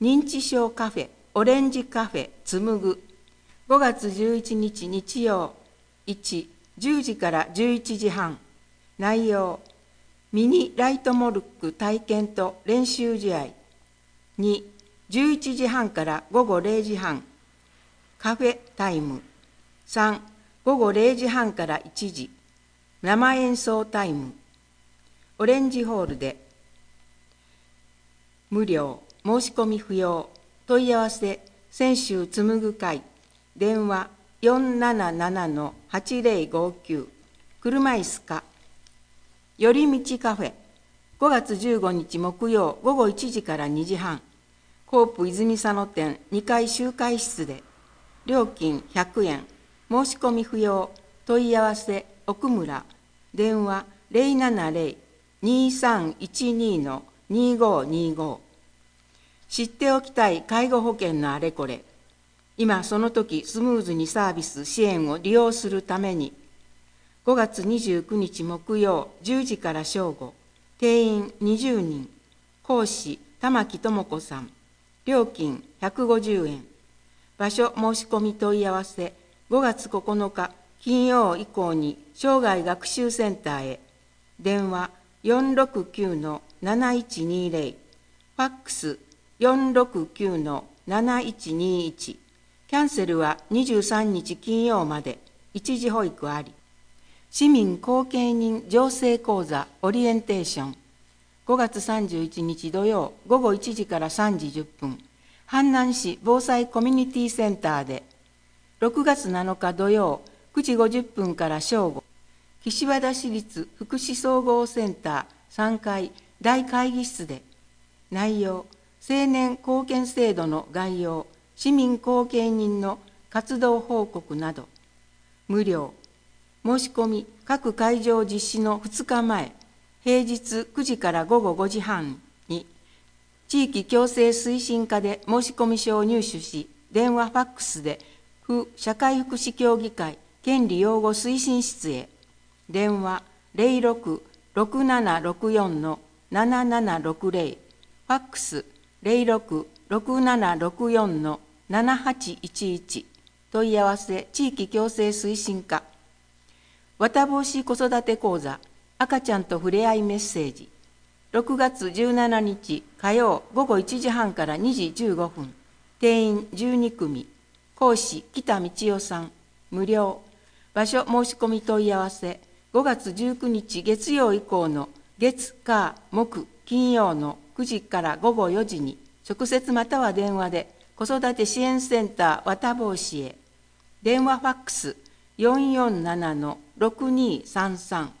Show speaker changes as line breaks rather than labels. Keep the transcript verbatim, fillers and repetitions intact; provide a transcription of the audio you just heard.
認知症カフェオレンジカフェつむぐごがつじゅういちにち日曜いち、じゅうじからじゅういちじはん。内容ミニライトモルック体験と練習試合。に、じゅういちじはんからごごれいじはんカフェタイム。さん、ごごれいじはんからいちじ生演奏タイム。オレンジホールで無料、申し込み不要。問い合わせ泉州つむぐ会。電話 よんななななのはちぜろごきゅう。車椅子か。よりみちカフェごがつじゅうごにち木曜ごごいちじからにじはん。コープ泉佐野店にかい集会室で。料金ひゃくえん。申し込み不要。問い合わせ奥村。電話 ぜろななぜろ にさんいちにのにごにご。知っておきたい介護保険のあれこれ。今その時スムーズにサービス支援を利用するためにごがつにじゅうくにち木曜じゅうじから正午。定員にじゅうにん。講師玉木智子さん。料金ひゃくごじゅうえん。場所申し込み問い合わせごがつここのか金曜以降に生涯学習センターへ。電話 よんろくきゅうのなないちにぜろ。ファックス よんろくきゅうのなないちにいち。キャンセルはにじゅうさんにち金曜まで。一時保育あり。市民後見人養成講座オリエンテーション。ごがつさんじゅういちにち土曜ごごいちじからさんじじゅっぷん。阪南市防災コミュニティセンターで。ろくがつなのか土曜くじごじゅっぷんから正午。岸和田市立福祉総合センターさんがい大会議室で。内容青年貢献制度の概要、市民後見人の活動報告など。無料。申し込み各会場実施のふつかまえ、平日くじからごごごじはんに、地域共生推進課で申し込み書を入手し、電話ファックスで府社会福祉協議会権利擁護推進室へ。電話 ぜろろく ろくななろくよんのななななろくぜろ。ファックス ぜろろく ろくななろくよんのななはちいちいち。問い合わせ地域共生推進課。綿帽子子育て講座赤ちゃんとふれあいメッセージ。ろくがつじゅうしちにち火曜ごごいちじはんからにじじゅうごふん。定員じゅうにくみ。講師北道代さん。無料。場所申し込み問い合わせごがつじゅうくにち月曜以降の月火木金曜のくじからごごよじに直接または電話で子育て支援センター綿帽子へ。電話ファックス よんよんななのろくにさんさん。